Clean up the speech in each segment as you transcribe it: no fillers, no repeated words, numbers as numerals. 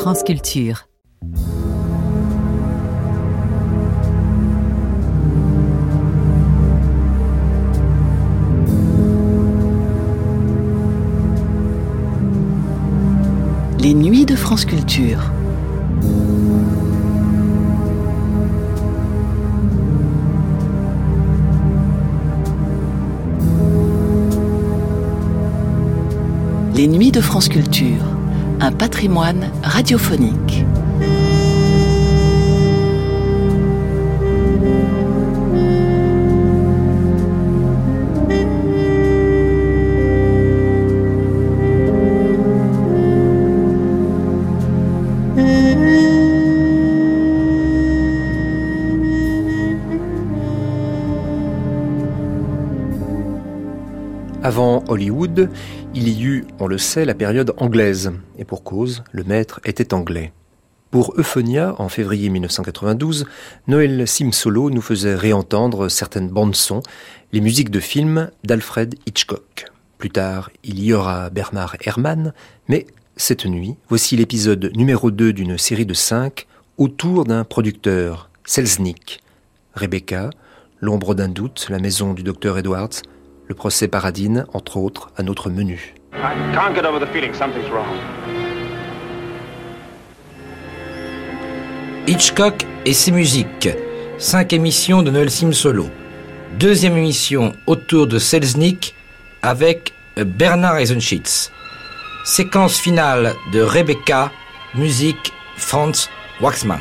France Culture. Les nuits de France Culture. Les nuits de France Culture, un patrimoine radiophonique. Avant Hollywood, il y eut, on le sait, la période anglaise. Et pour cause, le maître était anglais. Pour Euphonia, en février 1992, Noël Simsolo nous faisait réentendre certaines bandes-sons, les musiques de films d'Alfred Hitchcock. Plus tard, il y aura Bernard Herrmann, mais cette nuit, voici l'épisode numéro 2 d'une série de 5 autour d'un producteur, Selznick. Rebecca, L'ombre d'un doute, La maison du docteur Edwards, le procès Paradine, entre autres, à notre menu. I can't get over the feeling something's wrong. Hitchcock et ses musiques. 5 émissions de Noël Simsolo. 2e émission autour de Selznick avec Bernard Eisenschitz. Séquence finale de Rebecca, musique Franz Waxman.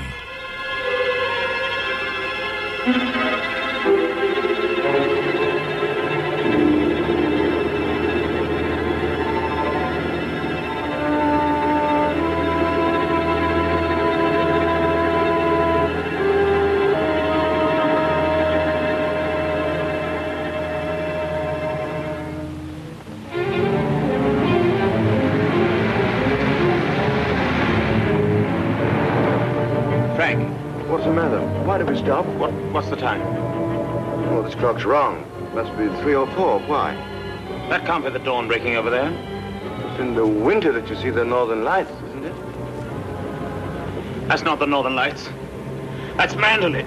What's the time? Well, this clock's wrong. Must be 3 or 4. Why? That can't be the dawn breaking over there. It's in the winter that you see the northern lights, isn't it? That's not the northern lights. That's Mandalay.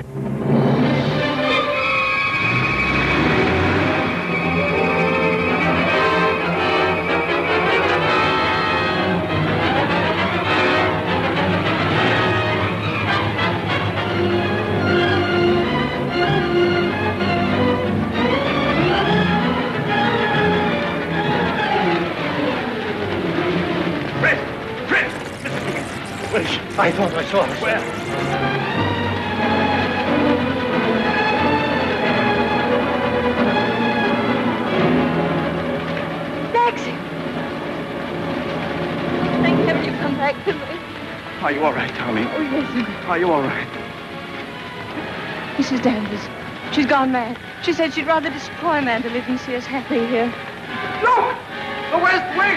I thought I saw her. Where? Taxi! Thank heaven you come back to me. Are you all right, darling? Oh, yes. Are you all right? Mrs. Danvers. She's gone mad. She said she'd rather destroy Mandalay than see us happy here. Look! The West Wing!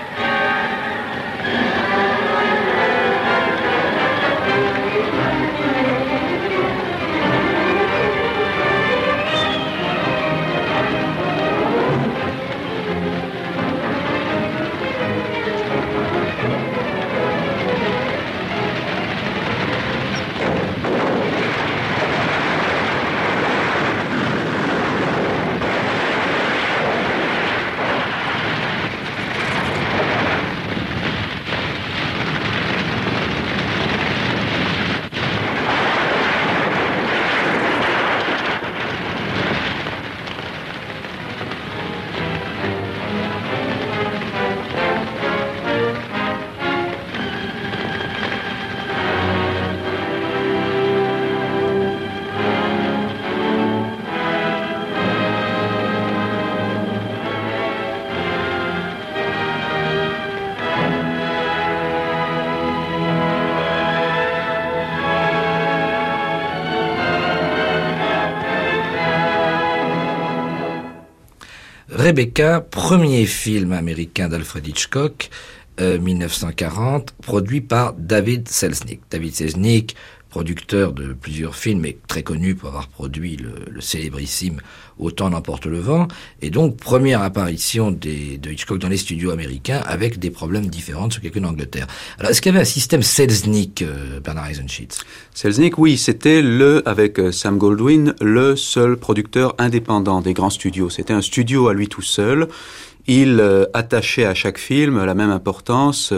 Rebecca, premier film américain d'Alfred Hitchcock, 1940, produit par David Selznick. David Selznick, producteur de plusieurs films et très connu pour avoir produit le célébrissime Autant n'emporte le vent, et donc première apparition de Hitchcock dans les studios américains avec des problèmes différents de ce qu'il y a en Angleterre. Alors, est-ce qu'il y avait un système Selznick, Bernard Eisenschitz? Selznick, oui, c'était avec Sam Goldwyn, le seul producteur indépendant des grands studios. C'était un studio à lui tout seul. Il attachait à chaque film la même importance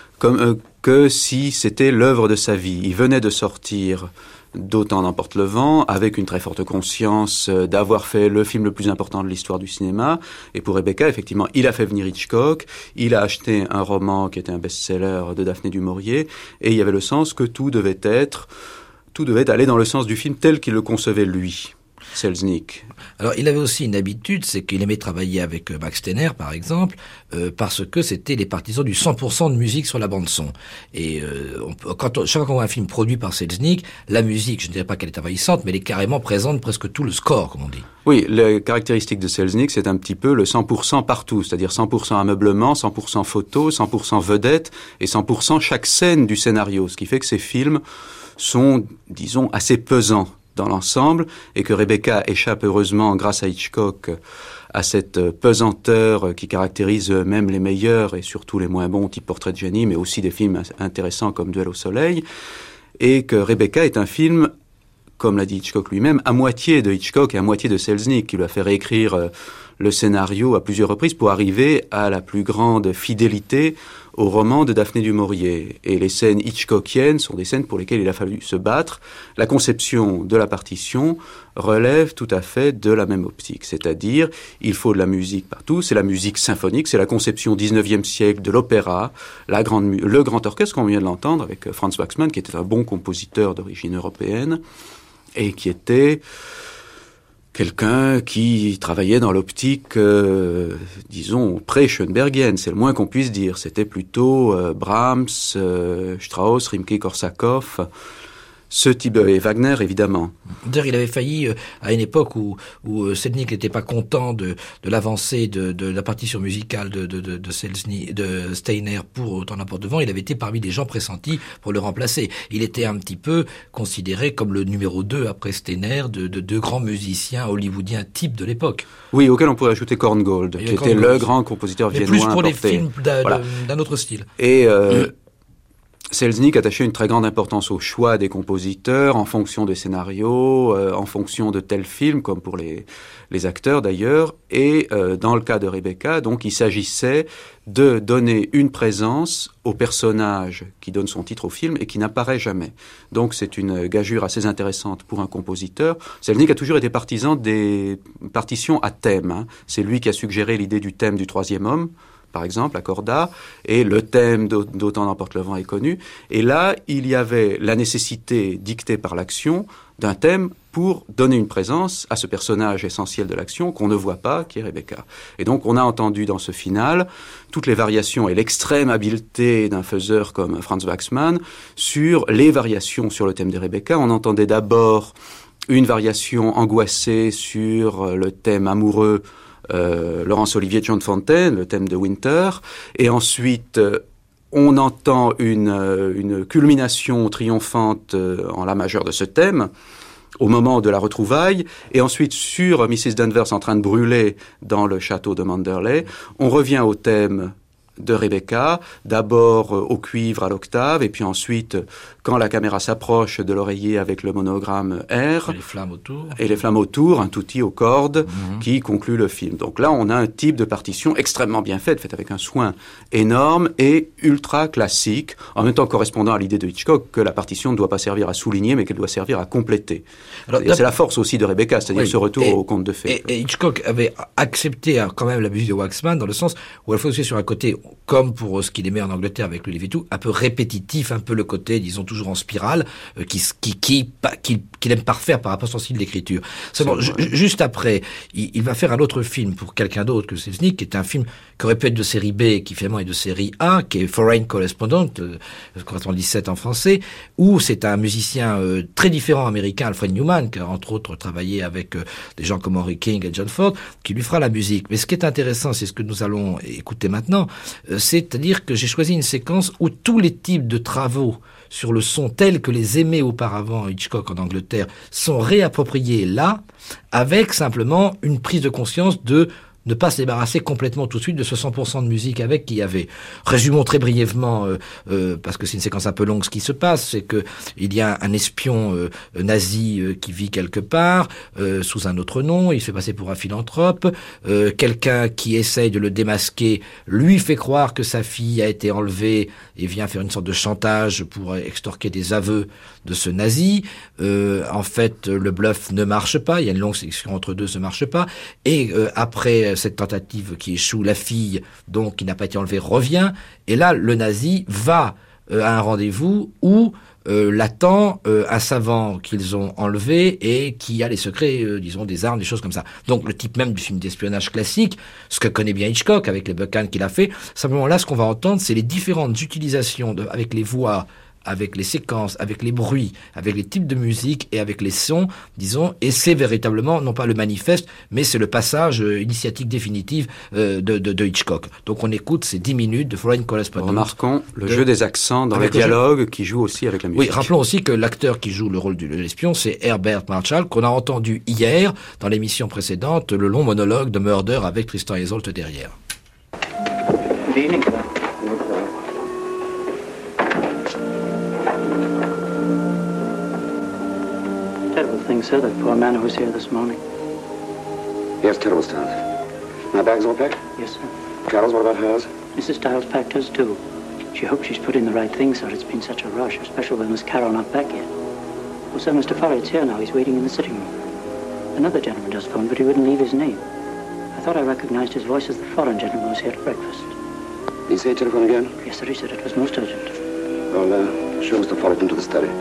que si c'était l'œuvre de sa vie. Il venait de sortir d'Autant n'emporte le vent, avec une très forte conscience d'avoir fait le film le plus important de l'histoire du cinéma. Et pour Rebecca, effectivement, il a fait venir Hitchcock, il a acheté un roman qui était un best-seller de Daphné du Maurier, et il y avait le sens que tout devait aller dans le sens du film tel qu'il le concevait lui. Selznick. Alors, il avait aussi une habitude, c'est qu'il aimait travailler avec Max Steiner, par exemple, parce que c'était les partisans du 100% de musique sur la bande-son. Et chaque fois qu'on voit un film produit par Selznick, la musique, je ne dirais pas qu'elle est envahissante, mais elle est carrément présente presque tout le score, comme on dit. Oui, la caractéristique de Selznick, c'est un petit peu le 100% partout, c'est-à-dire 100% ameublement, 100% photo, 100% vedette, et 100% chaque scène du scénario, ce qui fait que ces films sont, disons, assez pesants dans l'ensemble, et que Rebecca échappe heureusement, grâce à Hitchcock, à cette pesanteur qui caractérise même les meilleurs et surtout les moins bons, type Portrait de génie, mais aussi des films intéressants comme Duel au soleil, et que Rebecca est un film, comme l'a dit Hitchcock lui-même, à moitié de Hitchcock et à moitié de Selznick, qui lui a fait réécrire le scénario à plusieurs reprises pour arriver à la plus grande fidélité au roman de Daphné du Maurier. Et les scènes hitchcockiennes sont des scènes pour lesquelles il a fallu se battre. La conception de la partition relève tout à fait de la même optique, c'est-à-dire il faut de la musique partout, c'est la musique symphonique, c'est la conception 19e siècle de l'opéra, le grand orchestre qu'on vient de l'entendre avec Franz Waxman, qui était un bon compositeur d'origine européenne et qui était quelqu'un qui travaillait dans l'optique, disons, pré-Schoenbergienne, c'est le moins qu'on puisse dire. C'était plutôt Brahms, Strauss, Rimsky-Korsakov, ce type, et Wagner, évidemment. D'ailleurs, il avait failli, à une époque où Selznick n'était pas content de l'avancée de la partition musicale de Steiner pour Autant n'emporte le vent, il avait été parmi les gens pressentis pour le remplacer. Il était un petit peu considéré comme le numéro 2 après Steiner de deux grands musiciens hollywoodiens type de l'époque. Oui, auquel on pourrait ajouter Korngold, qui était le grand compositeur viennois. Mais plus pour les films d'un autre style. Et Selznick attachait une très grande importance au choix des compositeurs en fonction des scénarios, en fonction de tels films, comme pour les acteurs d'ailleurs. Et dans le cas de Rebecca, donc, il s'agissait de donner une présence au personnage qui donne son titre au film et qui n'apparaît jamais. Donc c'est une gageure assez intéressante pour un compositeur. Selznick a toujours été partisan des partitions à thème, hein. C'est lui qui a suggéré l'idée du thème du troisième homme, par exemple, à Corda, et le thème d'Autant n'emporte le vent est connu. Et là, il y avait la nécessité dictée par l'action d'un thème pour donner une présence à ce personnage essentiel de l'action qu'on ne voit pas, qui est Rebecca. Et donc, on a entendu dans ce final toutes les variations et l'extrême habileté d'un faiseur comme Franz Waxman sur les variations sur le thème de Rebecca. On entendait d'abord une variation angoissée sur le thème amoureux Laurence Olivier, John Fontaine, le thème de Winter, et ensuite on entend une culmination triomphante en la majeure de ce thème au moment de la retrouvaille, et ensuite sur Mrs. Danvers en train de brûler dans le château de Manderley, on revient au thème de Rebecca, d'abord au cuivre à l'octave, et puis ensuite, quand la caméra s'approche de l'oreiller avec le monogramme R, et les flammes autour, un tutti aux cordes qui conclut le film. Donc là, on a un type de partition extrêmement bien faite avec un soin énorme et ultra classique, en même temps correspondant à l'idée de Hitchcock que la partition ne doit pas servir à souligner, mais qu'elle doit servir à compléter. Alors, c'est la force aussi de Rebecca, c'est-à-dire ce retour au conte de fées. Et Hitchcock avait accepté quand même la musique de Waxman, dans le sens où elle fonctionnait sur un côté, comme pour ce qu'il aimait en Angleterre avec le Levitou, un peu répétitif, un peu le côté, disons, toujours en spirale, qu'il aime parfaire par rapport à son style d'écriture. Seulement, juste après, il va faire un autre film pour quelqu'un d'autre que Selznick, qui est un film qui aurait pu être de série B, qui finalement est de série A, qui est Foreign Correspondent, correspondant 17 en français, où c'est un musicien très différent américain, Alfred Newman, qui a entre autres travaillé avec des gens comme Henry King et John Ford, qui lui fera la musique. Mais ce qui est intéressant, c'est ce que nous allons écouter maintenant, c'est-à-dire que j'ai choisi une séquence où tous les types de travaux sur le son tels que les aimait auparavant Hitchcock en Angleterre sont réappropriés là, avec simplement une prise de conscience de ne pas se débarrasser complètement tout de suite de ce 100% de musique avec qu'il y avait. Résumons très brièvement, parce que c'est une séquence un peu longue, ce qui se passe, c'est que il y a un espion nazi qui vit quelque part, sous un autre nom, il se fait passer pour un philanthrope, quelqu'un qui essaye de le démasquer lui fait croire que sa fille a été enlevée et vient faire une sorte de chantage pour extorquer des aveux de ce nazi. En fait, le bluff ne marche pas, il y a une longue séquence entre deux, ça ne marche pas, et après cette tentative qui échoue, la fille, donc, qui n'a pas été enlevée, revient, et là, le nazi va à un rendez-vous où l'attend un savant qu'ils ont enlevé et qui a les secrets, disons, des armes, des choses comme ça. Donc, le type même du film d'espionnage classique, ce que connaît bien Hitchcock avec les Buchan qu'il a fait, simplement là, ce qu'on va entendre, c'est les différentes utilisations avec les voix, avec les séquences, avec les bruits, avec les types de musique et avec les sons, disons, et c'est véritablement, non pas le manifeste, mais c'est le passage initiatique définitif de Hitchcock. Donc on écoute ces 10 minutes de Foreign Correspondent. Remarquons le jeu des accents dans les dialogues qui joue aussi avec la musique. Oui, rappelons aussi que l'acteur qui joue le rôle de l'espion, c'est Herbert Marshall, qu'on a entendu hier, dans l'émission précédente, le long monologue de Murder avec Tristan Isolde derrière. Good evening. Terrible thing, sir, that poor man who was here this morning. Yes, terrible stuff. My bag's all packed? Yes, sir. Carol's, what about hers? Mrs. Stiles packed hers, too. She hopes she's put in the right thing, sir. It's been such a rush, especially with Miss Carol not back yet. Well, sir, Mr. Forrett's here now. He's waiting in the sitting room. Another gentleman just phoned, but he wouldn't leave his name. I thought I recognized his voice as the foreign gentleman who was here at breakfast. Did he say telephone again? Yes, sir, he said it was most urgent. Well, show Mr. Follett into the study.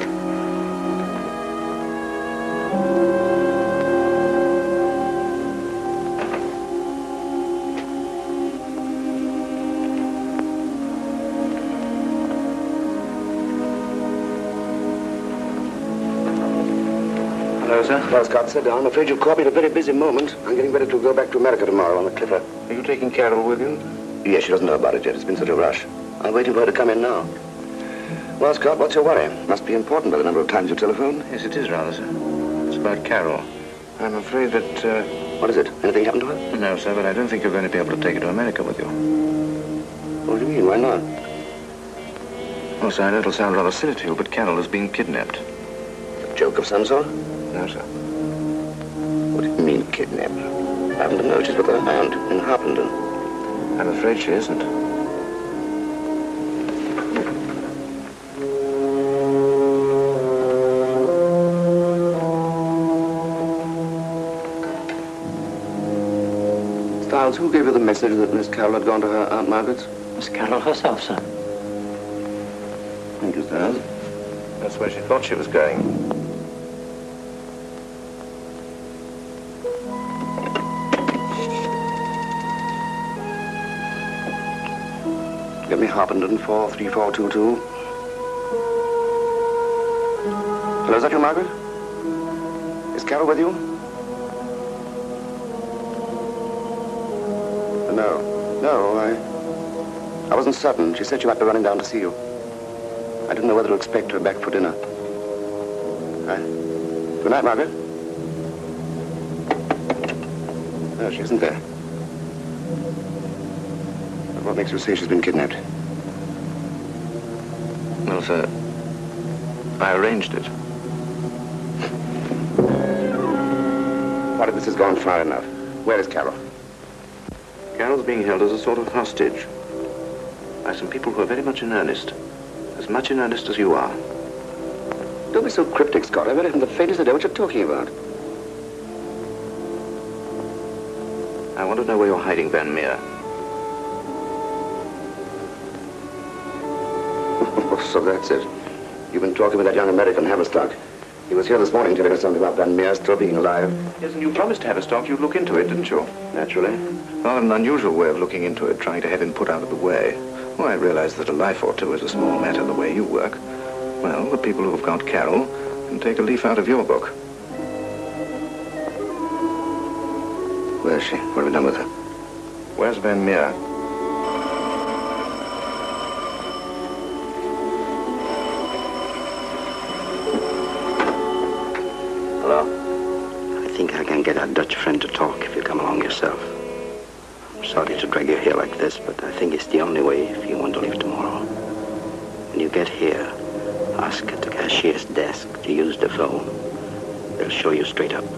Hello, sir. Well, Scott, sit down. I'm afraid you've caught me at a very busy moment. I'm getting ready to go back to America tomorrow on the Clipper. Are you taking Carol with you? Yes, she doesn't know about it yet. It's been such a rush. I'm waiting for her to come in now. Well, Scott, what's your worry? Must be important by the number of times you telephoned. Yes, it is rather, sir. It's about Carol. I'm afraid that, What is it? Anything happened to her? No, sir, but I don't think you're going to be able to take her to America with you. What do you mean? Why not? Well, sir, I know it'll sound rather silly to you, but Carol has been kidnapped. A joke of some sort? No, sir. What do you mean, kidnapped? I happen to know she's with her aunt in Harpenden. I'm afraid she isn't. Stiles, who gave you the message that Miss Carol had gone to her Aunt Margaret's? Miss Carol herself, sir. Thank you, Stiles. That's where she thought she was going. Get me Harpenden 43422. Hello, is that you, Margaret? Is Carol with you? No, I wasn't certain. She said she might be running down to see you. I didn't know whether to expect her back for dinner. Good night, Margaret. No, she isn't there. But what makes you say she's been kidnapped? Well, sir, I arranged it. What if this has gone far enough? Where is Carol? Carol's being held as a sort of hostage by some people who are very much in earnest. As much in earnest as you are. Don't be so cryptic, Scott. I really haven't the faintest idea what you're talking about. I want to know where you're hiding Van Meer. So that's it. You've been talking with that young American, Haverstock. He was here this morning telling us something about Van Meer still being alive. Yes, and you promised Haverstock you'd look into it, didn't you? Naturally. Rather an unusual way of looking into it, trying to have him put out of the way. Well, I realize that a life or two is a small matter the way you work. Well, the people who have got Carol can take a leaf out of your book. Where is she? What have we done with her? Where's Van Meer? get our Dutch friend to talk if you come along yourself. I'm sorry to drag you here like this, but I think it's the only way if you want to leave tomorrow. When you get here, ask at the cashier's desk to use the phone. They'll show you straight up.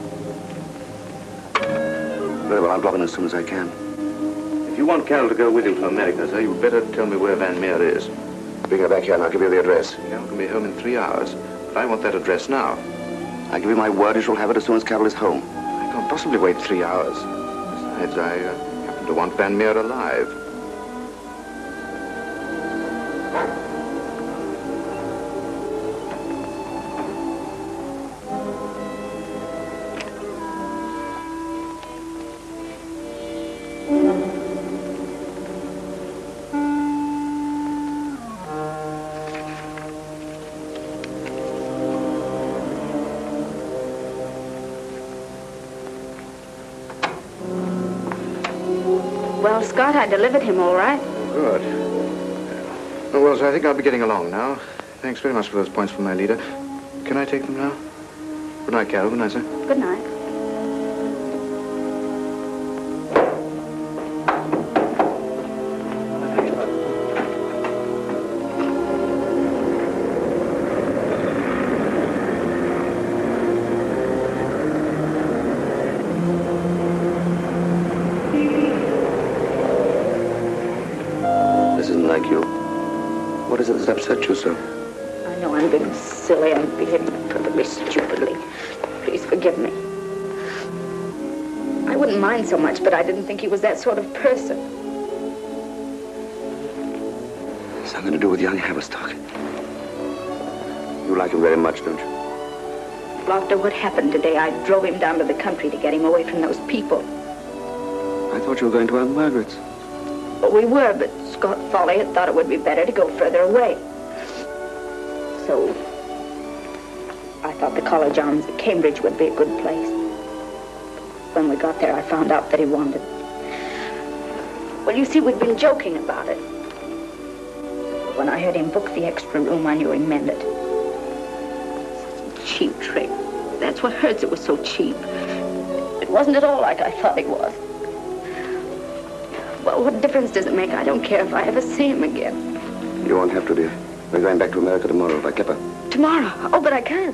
Very well, I'll drop in as soon as I can. If you want Carol to go with you to America, sir, you'd better tell me where Van Meer is. Bring her back here and I'll give you the address. Carol can be home in 3 hours, but I want that address now. I give you my word you shall have it as soon as Carol is home. I can't possibly wait 3 hours. Besides, I happen to want Van Meer alive. Well, Scott, I delivered him all right. Good. Oh, well, so I think I'll be getting along now. Thanks very much for those points from my leader. Can I take them now? Good night, Carol. Good night, sir. Good night. What is it that's upset you so? I know I'm being silly. I'm behaving perfectly stupidly. Please forgive me. I wouldn't mind so much, but I didn't think he was that sort of person. Something to do with young Haverstock. You like him very much, don't you? After what happened today, I drove him down to the country to get him away from those people. I thought you were going to Aunt Margaret's. Well, we were, but Scott Foley had thought it would be better to go further away. So, I thought the College Arms at Cambridge would be a good place. When we got there, I found out that he wanted... Well, you see, we'd been joking about it. When I heard him book the extra room, I knew he meant it. Such a cheap trick. That's what hurts. It was so cheap. It wasn't at all like I thought it was. Well, what difference does it make? I don't care if I ever see him again. You won't have to, dear. We're going back to America tomorrow by Kepper. Tomorrow? Oh, but I can't.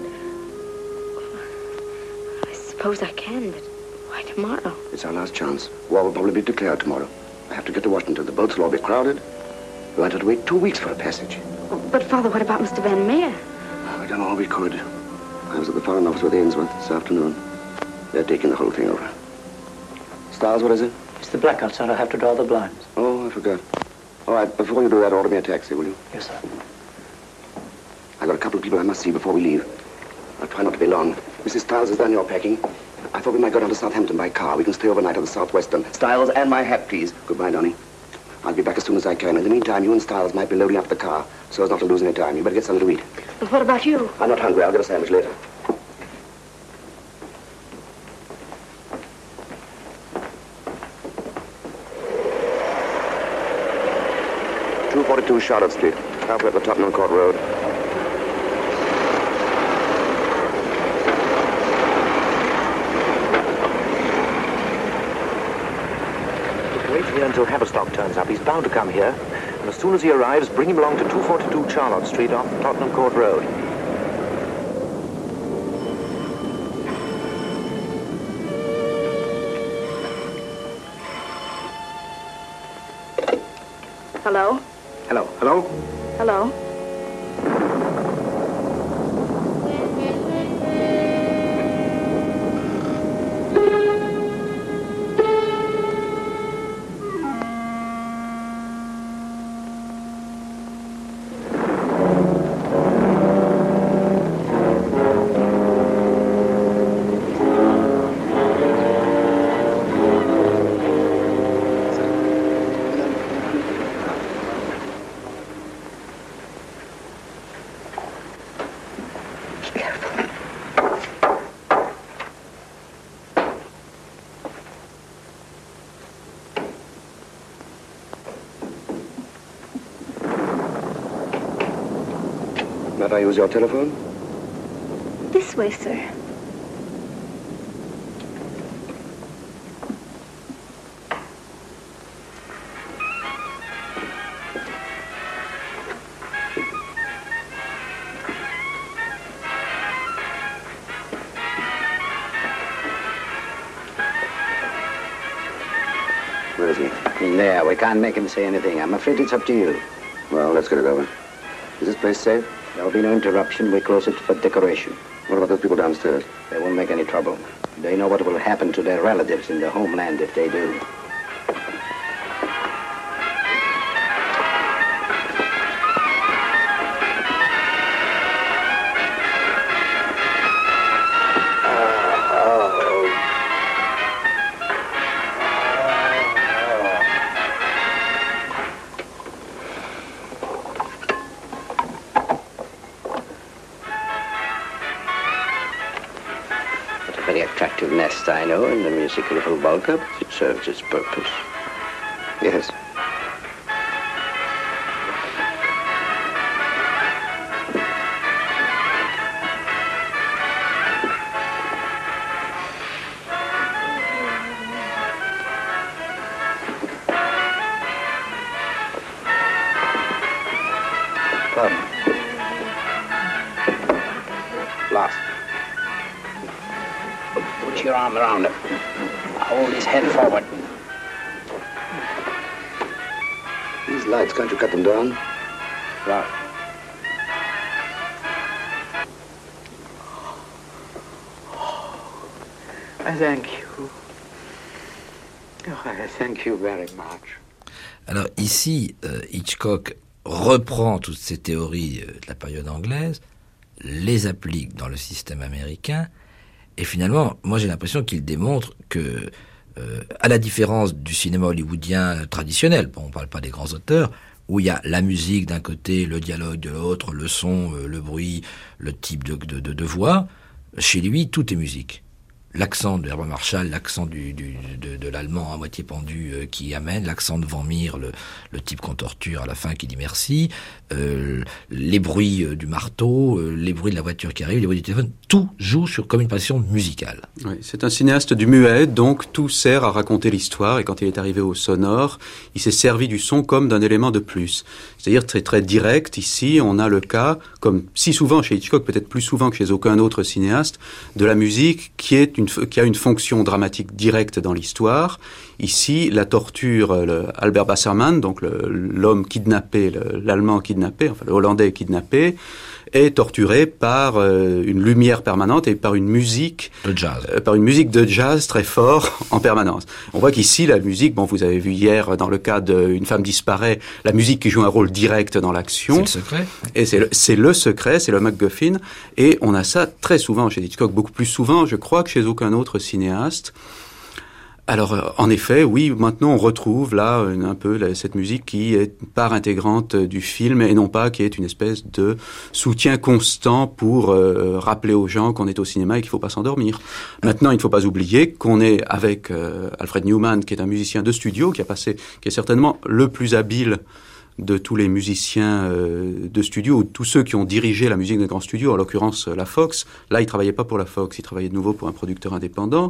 I suppose I can, but why tomorrow? It's our last chance. War will probably be declared tomorrow. I have to get to Washington. The boats will all be crowded. We might have to wait 2 weeks for a passage. Oh, but, Father, what about Mr. Van Meer? We've done all we could. I was at the Foreign Office with Ainsworth this afternoon. They're taking the whole thing over. Stiles, what is it? It's the blackout, sir. I have to draw the blinds. Oh, I forgot. All right, before you do that, order me a taxi, will you? Yes, sir. I've got a couple of people I must see before we leave. I'll try not to be long. Mrs. Stiles has done your packing. I thought we might go down to Southampton by car. We can stay overnight at the Southwestern. Stiles, and my hat, please. Goodbye, Donnie. I'll be back as soon as I can. In the meantime, you and Stiles might be loading up the car so as not to lose any time. You better get something to eat. But what about you? I'm not hungry. I'll get a sandwich later. ...242 Charlotte Street, halfway up the Tottenham Court Road. Wait here until Haverstock turns up. He's bound to come here. And as soon as he arrives, bring him along to 242 Charlotte Street off Tottenham Court Road. Hello? Hello. Hello? Hello? Might I use your telephone? This way, sir. There, we can't make him say anything. I'm afraid it's up to you. Well, let's get it over. Is this place safe? There'll be no interruption. We close it for decoration. What about those people downstairs? They won't make any trouble. They know what will happen to their relatives in the homeland if they do. Very attractive nest, I know, in the musical Volga, but it serves its purpose. Yes. Come. Lost. Put your arm around him. Hold his head forward. These lights, can't you cut them down? Right. Thank you. Thank you very much. Alors ici, Hitchcock reprend toutes ces théories de la période anglaise, les applique dans le système américain, et finalement, moi j'ai l'impression qu'il démontre que, à la différence du cinéma hollywoodien traditionnel, bon, on ne parle pas des grands auteurs, où il y a la musique d'un côté, le dialogue de l'autre, le son, le bruit, le type de voix, chez lui, tout est musique. L'accent de Herbert Marshall, l'accent de l'allemand à moitié pendu qui amène, l'accent de Van Meer, le type qu'on torture à la fin qui dit merci, les bruits du marteau, les bruits de la voiture qui arrive, les bruits du téléphone, tout joue comme une passion musicale. Oui, c'est un cinéaste du muet, donc tout sert à raconter l'histoire, et quand il est arrivé au sonore, il s'est servi du son comme d'un élément de plus. C'est-à-dire très très direct, ici on a le cas, comme si souvent chez Hitchcock, peut-être plus souvent que chez aucun autre cinéaste, de la musique qui a une fonction dramatique directe dans l'histoire. Ici, la torture, Albert Bassermann, donc l'homme kidnappé, l'Allemand kidnappé, enfin le Hollandais kidnappé, est torturé par une lumière permanente et par une musique de jazz, de jazz très fort en permanence. On voit qu'ici la musique, bon, vous avez vu hier dans le cas d'Une femme disparaît, la musique qui joue un rôle direct dans l'action. C'est le secret. Et c'est le secret, c'est le MacGuffin. Et on a ça très souvent chez Hitchcock, beaucoup plus souvent, je crois, que chez aucun autre cinéaste. Alors, en effet, oui, maintenant on retrouve là un peu cette musique qui est part intégrante du film et non pas qui est une espèce de soutien constant pour rappeler aux gens qu'on est au cinéma et qu'il ne faut pas s'endormir. Maintenant, il ne faut pas oublier qu'on est avec Alfred Newman, qui est un musicien de studio, qui est certainement le plus habile de tous les musiciens de studio, ou tous ceux qui ont dirigé la musique des grands studios, en l'occurrence la Fox. Là, il travaillait pas pour la Fox, il travaillait de nouveau pour un producteur indépendant.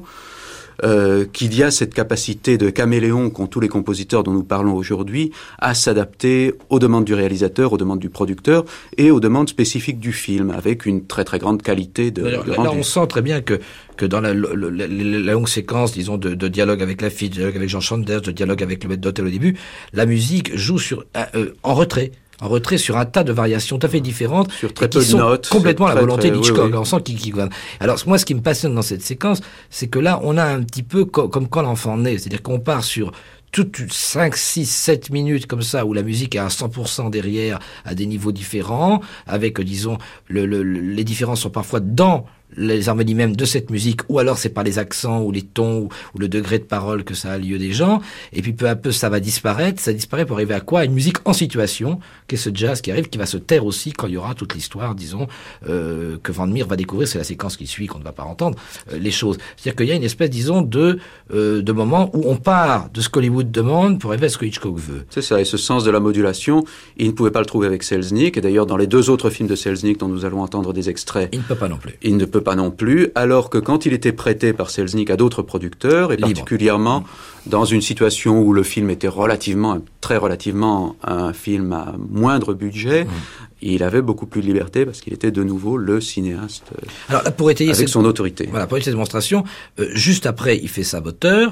Qu'il y a cette capacité de caméléon qu'ont tous les compositeurs dont nous parlons aujourd'hui à s'adapter aux demandes du réalisateur, aux demandes du producteur et aux demandes spécifiques du film, avec une très très grande qualité de rendu. Là, on sent très bien que dans la longue séquence, disons, de dialogue avec la fille, de dialogue avec Jean Chandler, de dialogue avec le maître d'hôtel au début, la musique joue en retrait sur un tas de variations tout à fait différentes, sur très peu de notes, complètement la volonté d'Hitchcock. Oui. On sent qu'il Alors moi, ce qui me passionne dans cette séquence, c'est que là, on a un petit peu comme quand l'enfant naît, c'est-à-dire qu'on part sur toutes 5, 6, 7 minutes comme ça, où la musique est à 100% derrière, à des niveaux différents, avec, disons, les différences sont parfois dans les harmonies même de cette musique, ou alors c'est par les accents, ou les tons, ou le degré de parole que ça a lieu des gens, et puis peu à peu ça disparaît pour arriver à quoi? À une musique en situation, qui est ce jazz qui arrive, qui va se taire aussi quand il y aura toute l'histoire, disons, que Van Meer va découvrir, c'est la séquence qui suit, qu'on ne va pas entendre, les choses. C'est-à-dire qu'il y a une espèce, disons, de moment où on part de ce qu'Hollywood demande pour arriver à ce que Hitchcock veut. C'est ça, et ce sens de la modulation, il ne pouvait pas le trouver avec Selznick, et d'ailleurs dans les 2 autres films de Selznick dont nous allons entendre des extraits, il ne peut pas non plus. Il ne peut pas non plus, alors que quand il était prêté par Selznick à d'autres producteurs, et particulièrement dans une situation où le film était très relativement un film à moindre budget, il avait beaucoup plus de liberté parce qu'il était de nouveau le cinéaste. Alors là, pour étayer avec son autorité. Voilà, pour étayer cette démonstration, juste après, il fait Saboteur,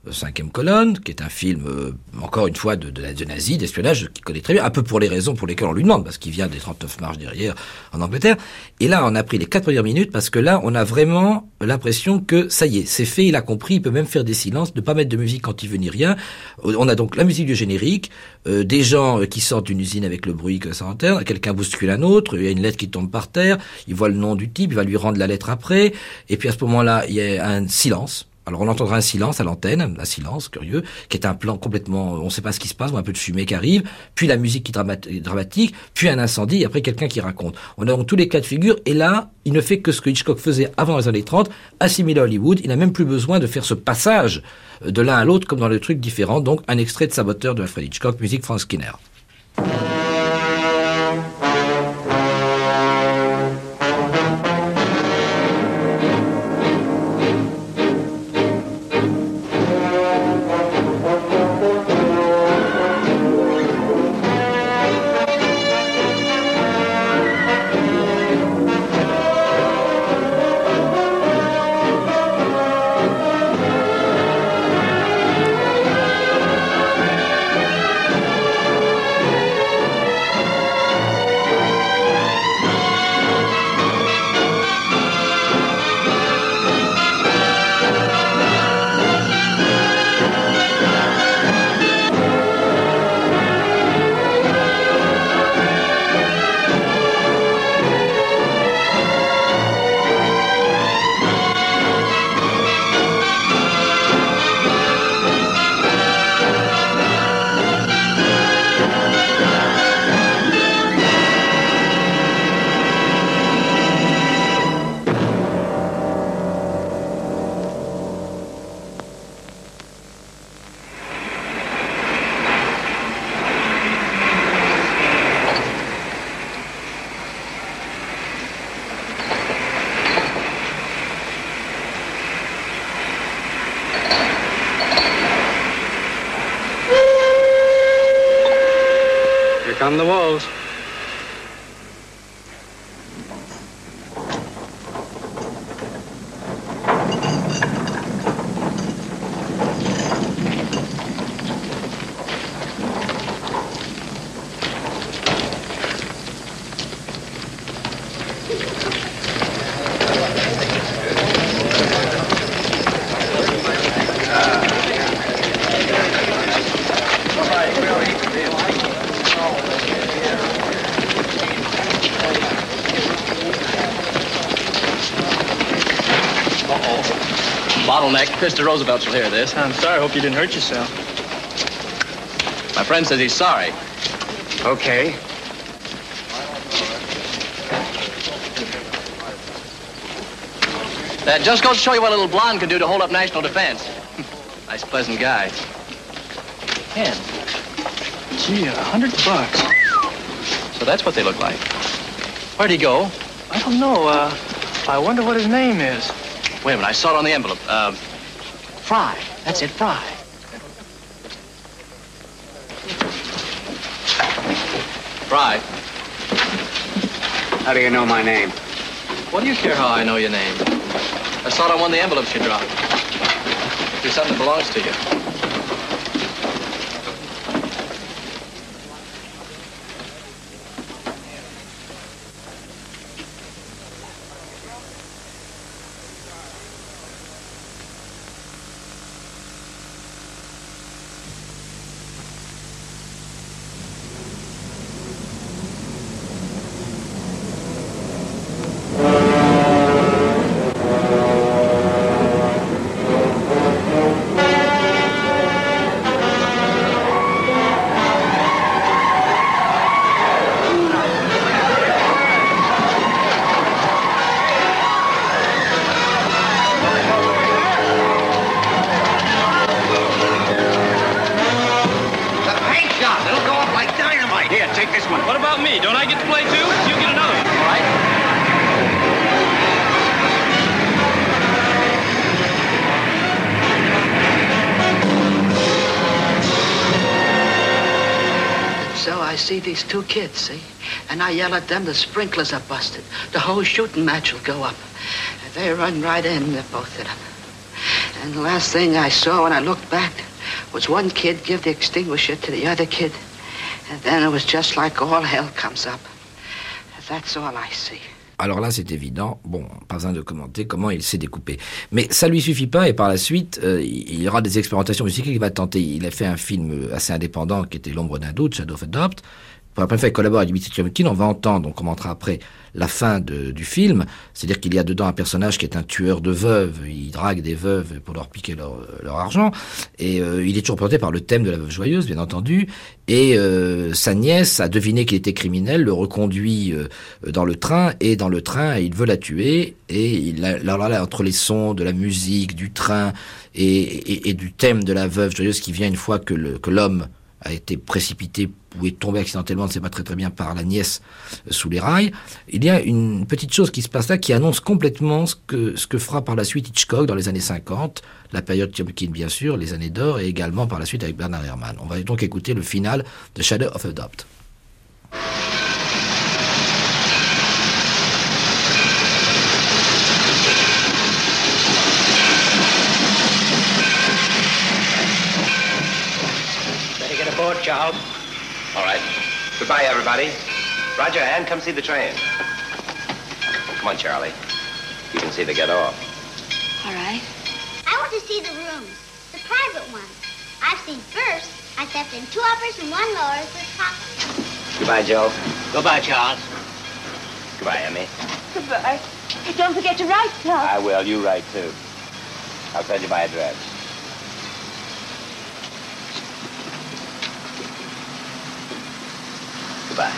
Cinquième colonne, qui est un film, encore une fois, de nazi, d'espionnage, qu'il connaît très bien, un peu pour les raisons pour lesquelles on lui demande, parce qu'il vient des 39 marches derrière, en Angleterre. Et là, on a pris les 4 premières minutes, parce que là, on a vraiment l'impression que, ça y est, c'est fait, il a compris, il peut même faire des silences, ne pas mettre de musique quand il veut ni rien. On a donc la musique du générique, des gens qui sortent d'une usine avec le bruit que ça entraîne, quelqu'un bouscule un autre, il y a une lettre qui tombe par terre, il voit le nom du type, il va lui rendre la lettre après, et puis à ce moment-là, il y a un silence. Alors on entendra un silence à l'antenne, un silence curieux, qui est un plan complètement, on ne sait pas ce qui se passe, ou un peu de fumée qui arrive, puis la musique qui est dramatique, puis un incendie, et après quelqu'un qui raconte. On a donc tous les cas de figure, et là, il ne fait que ce que Hitchcock faisait avant les années 30, assimilé à Hollywood, il n'a même plus besoin de faire ce passage de l'un à l'autre, comme dans le truc différent, donc un extrait de Saboteur de Alfred Hitchcock, musique Frank Skinner. On the walls. Bottleneck. Mr. Roosevelt will hear this. I'm sorry. I hope you didn't hurt yourself. My friend says he's sorry. Okay. That just goes to show you what a little blonde can do to hold up national defense. Nice, pleasant guy. Ken. Gee, $100. So that's what they look like. Where'd he go? I don't know. I wonder what his name is. Wait a minute, I saw it on the envelope. Fry. That's it, Fry. Fry. How do you know my name? What do you care how I know your name? I saw it on one of the envelopes you dropped. It's something that belongs to you. See these two kids, see? And I yell at them, the sprinklers are busted. The whole shooting match will go up. And they run right in, both of them. And the last thing I saw when I looked back was one kid give the extinguisher to the other kid. And then it was just like all hell comes up. That's all I see. Alors là, c'est évident. Bon, pas besoin de commenter comment il s'est découpé. Mais ça lui suffit pas, et par la suite, il y aura des expérimentations musicales qu'il va tenter. Il a fait un film assez indépendant qui était L'ombre d'un doute, Shadow of a Doubt. Pour la première fois, il collabore avec Dimitri Tiomkin. On va entendre, on commentera après la fin du film. C'est-à-dire qu'il y a dedans un personnage qui est un tueur de veuves. Il drague des veuves pour leur piquer leur argent. Et il est toujours porté par le thème de la veuve joyeuse, bien entendu. Et sa nièce a deviné qu'il était criminel, le reconduit dans le train. Et dans le train, il veut la tuer. Et là, entre les sons de la musique, du train et du thème de la veuve joyeuse qui vient une fois que l'homme a été précipité ou est tombé accidentellement, on ne sait pas très bien, par la nièce sous les rails. Il y a une petite chose qui se passe là qui annonce complètement ce que fera par la suite Hitchcock dans les années 50, la période Tiomkin bien sûr, les années d'or, et également par la suite avec Bernard Herrmann. On va donc écouter le final de Shadow of a Doubt. Charles. All right. Goodbye, everybody. Roger, Ann, come see the train. Come on, Charlie. You can see they get off. All right. I want to see the rooms, the private ones. I've seen first. I slept in 2 uppers and 1 lower with Papa. Goodbye, Joe. Goodbye, Charles. Goodbye, Emmy. Goodbye. Don't forget to write, Charles. I will. You write, too. I'll send you my address. Goodbye.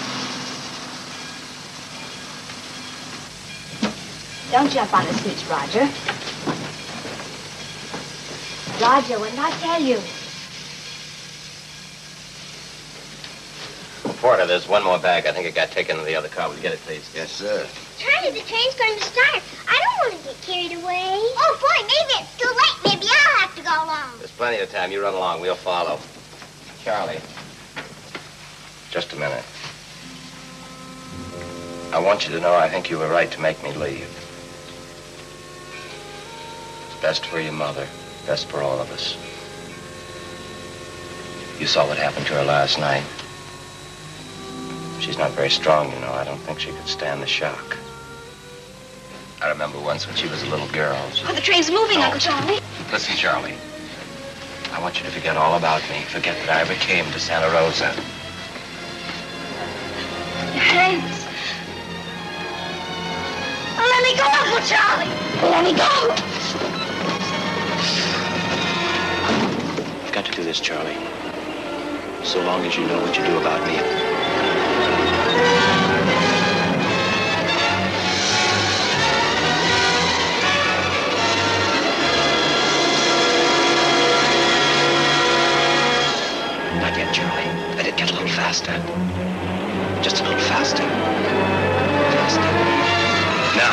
Don't jump on the seats, Roger. Roger, what did I tell you? Porter, there's one more bag. I think it got taken in the other car. Will you get it, please? Yes, sir. Charlie, the train's going to start. I don't want to get carried away. Oh, boy, maybe it's too late. Maybe I'll have to go along. There's plenty of time. You run along. We'll follow. Charlie, just a minute. I want you to know I think you were right to make me leave. It's best for your mother, best for all of us. You saw what happened to her last night. She's not very strong, you know. I don't think she could stand the shock. I remember once when she was a little girl. Oh, the train's moving, Uncle Charlie. Listen, Charlie. I want you to forget all about me. Forget that I ever came to Santa Rosa. Your hands. Oh, let me go, Uncle Charlie. Let me go. You've got to do this, Charlie. So long as you know what you do about me. Not yet, Charlie. Let it get a little faster. Just a little faster. Faster. Now.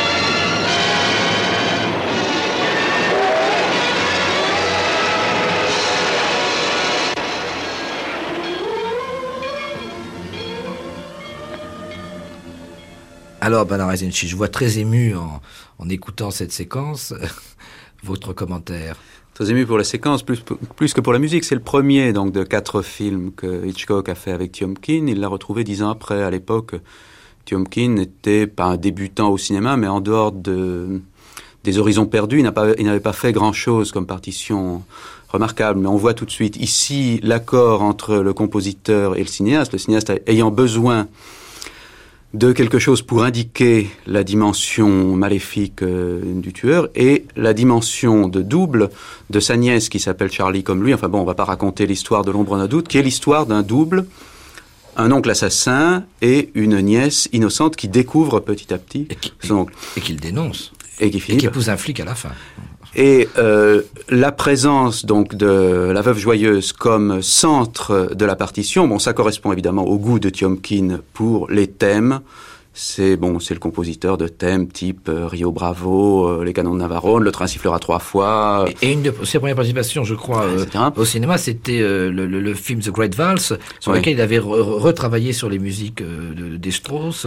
Alors, Bernard Eisenschitz, je vois très ému en écoutant cette séquence. Votre commentaire? Très ému pour la séquence, plus que pour la musique. C'est le premier donc de 4 films que Hitchcock a fait avec Tiomkin. Il l'a retrouvé 10 ans après. À l'époque, Tiomkin n'était pas un débutant au cinéma, mais en dehors des Horizons perdus, il n'avait pas fait grand-chose comme partition remarquable. Mais on voit tout de suite ici l'accord entre le compositeur et le cinéaste ayant besoin de quelque chose pour indiquer la dimension maléfique du tueur et la dimension de double de sa nièce qui s'appelle Charlie comme lui. Enfin bon, on va pas raconter l'histoire de L'ombre d'un doute, qui est l'histoire d'un double, un oncle assassin et une nièce innocente qui découvre petit à petit son oncle. Et qu'il dénonce. Et qui épouse un flic à la fin. Et la présence donc de la veuve joyeuse comme centre de la partition, bon, ça correspond évidemment au goût de Tiomkin pour les thèmes. C'est le compositeur de thèmes type Rio Bravo, Les Canons de Navarone, Le train sifflera 3 fois. Et une de ses premières participations, je crois, au cinéma, c'était le film The Great Valse, sur lequel il avait retravaillé sur les musiques des Strauss,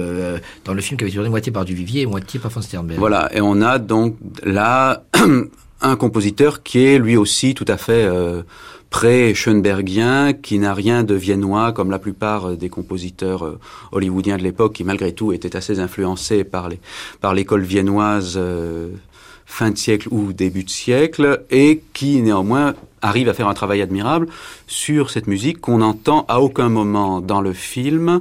dans le film qui avait été tourné moitié par Duvivier et moitié par von Sternberg. Voilà, et on a donc là un compositeur qui est lui aussi tout à fait pré-Schoenbergien, qui n'a rien de viennois comme la plupart des compositeurs hollywoodiens de l'époque, qui malgré tout étaient assez influencés par l'école viennoise fin de siècle ou début de siècle, et qui néanmoins arrive à faire un travail admirable sur cette musique qu'on n'entend à aucun moment dans le film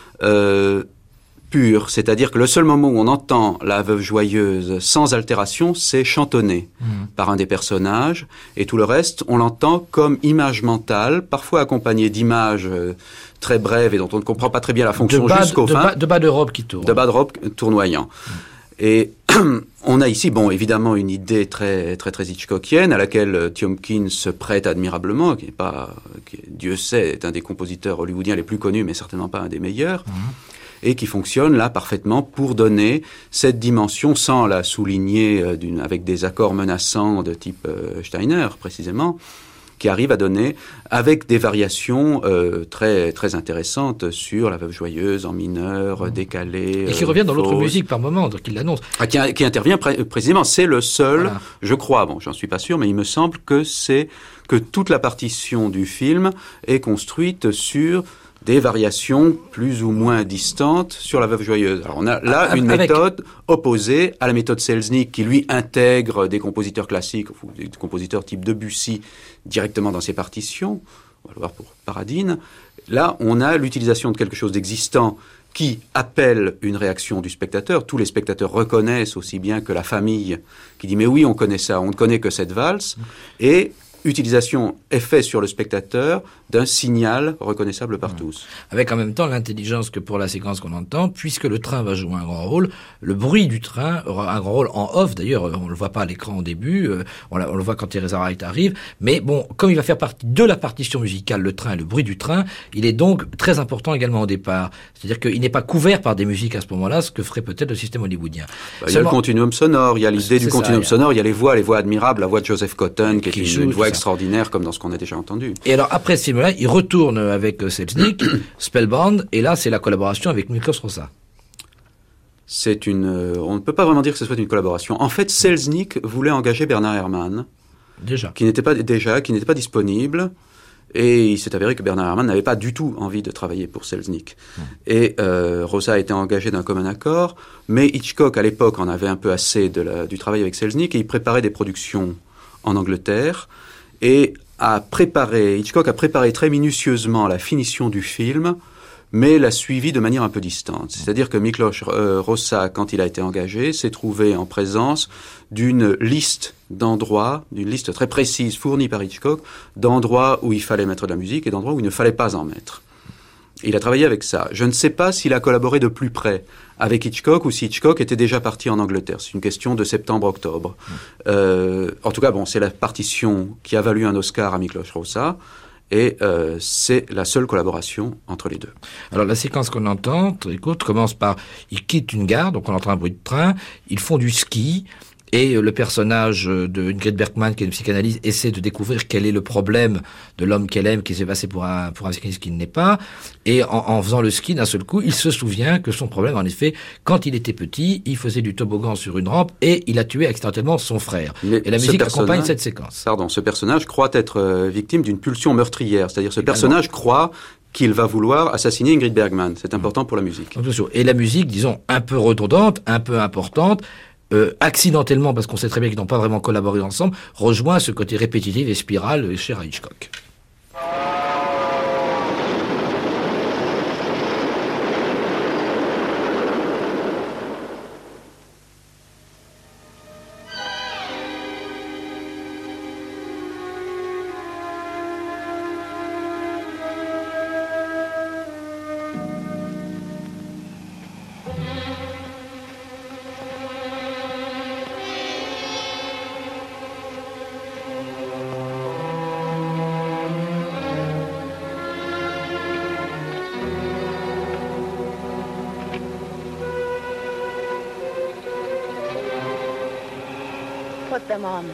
pure. C'est-à-dire que le seul moment où on entend la veuve joyeuse sans altération, c'est chantonné par un des personnages, et tout le reste, on l'entend comme image mentale, parfois accompagnée d'images très brèves et dont on ne comprend pas très bien la fonction jusqu'au fin. De bas de robe qui tourne. De bas de robe tournoyant. Et on a ici, bon, évidemment, une idée très, très, très Hitchcockienne, à laquelle Tiomkin se prête admirablement, qui, Dieu sait, est un des compositeurs hollywoodiens les plus connus, mais certainement pas un des meilleurs, et qui fonctionne là parfaitement pour donner cette dimension, sans la souligner avec des accords menaçants de type Steiner, précisément, qui arrive à donner, avec des variations très, très intéressantes sur la veuve joyeuse en mineur, décalée. Et qui revient dans l'autre musique par moment, donc il l'annonce. Qui intervient précisément. C'est le seul, je crois, bon, j'en suis pas sûr, mais il me semble que toute la partition du film est construite sur des variations plus ou moins distantes sur la veuve joyeuse. Alors on a là une méthode opposée à la méthode Selznick, qui lui intègre des compositeurs classiques, ou des compositeurs type Debussy, directement dans ses partitions. On va le voir pour Paradine. Là, on a l'utilisation de quelque chose d'existant qui appelle une réaction du spectateur. Tous les spectateurs reconnaissent, aussi bien que la famille, qui dit « mais oui, on connaît ça, on ne connaît que cette valse », et utilisation est faite sur le spectateur d'un signal reconnaissable par tous. Avec en même temps l'intelligence que pour la séquence qu'on entend, puisque le train va jouer un grand rôle, le bruit du train aura un grand rôle en off. D'ailleurs, on le voit pas à l'écran au début, on le voit quand Teresa Wright arrive, mais bon, comme il va faire partie de la partition musicale, le train, le bruit du train, il est donc très important également au départ. C'est-à-dire qu'il n'est pas couvert par des musiques à ce moment-là, ce que ferait peut-être le système hollywoodien. Il y a le continuum sonore, il y a l'idée du continuum sonore, il y a les voix admirables, la voix de Joseph Cotten, qui est une voix extraordinaire, comme dans ce qu'on a déjà entendu. Et alors, après ce film-là, il retourne avec Selznick, Spellbound, et là, c'est la collaboration avec Miklos Rozsa. On ne peut pas vraiment dire que ce soit une collaboration. En fait, Selznick voulait engager Bernard Herrmann. Qui n'était pas disponible. Et il s'est avéré que Bernard Herrmann n'avait pas du tout envie de travailler pour Selznick. Et Rozsa a été engagé d'un commun accord, mais Hitchcock, à l'époque, en avait un peu assez du travail avec Selznick, et il préparait des productions en Angleterre, et Hitchcock a préparé très minutieusement la finition du film, mais l'a suivi de manière un peu distante. C'est-à-dire que Miklos Rozsa, quand il a été engagé, s'est trouvé en présence d'une liste d'endroits, d'une liste très précise fournie par Hitchcock, d'endroits où il fallait mettre de la musique et d'endroits où il ne fallait pas en mettre. Il a travaillé avec ça. Je ne sais pas s'il a collaboré de plus près avec Hitchcock ou si Hitchcock était déjà parti en Angleterre. C'est une question de septembre-octobre. En tout cas, bon, c'est la partition qui a valu un Oscar à Miklos Rozsa. Et c'est la seule collaboration entre les deux. Alors la séquence qu'on entend, écoute, commence par, ils quittent une gare, donc on entend un bruit de train, ils font du ski, et le personnage de Ingrid Bergman, qui est une psychanalyste, essaie de découvrir quel est le problème de l'homme qu'elle aime, qui s'est passé pour un psychanalyste qui ne l'est pas, et en faisant le ski, d'un seul coup, il se souvient que son problème, en effet, quand il était petit, il faisait du toboggan sur une rampe, et il a tué accidentellement son frère. Et la musique accompagne cette séquence. Pardon, ce personnage croit être victime d'une pulsion meurtrière, c'est-à-dire ce personnage croit qu'il va vouloir assassiner Ingrid Bergman. C'est important pour la musique. Et la musique, disons, un peu redondante, un peu importante, accidentellement, parce qu'on sait très bien qu'ils n'ont pas vraiment collaboré ensemble, rejoint ce côté répétitif et spirale cher à Hitchcock. Put them on.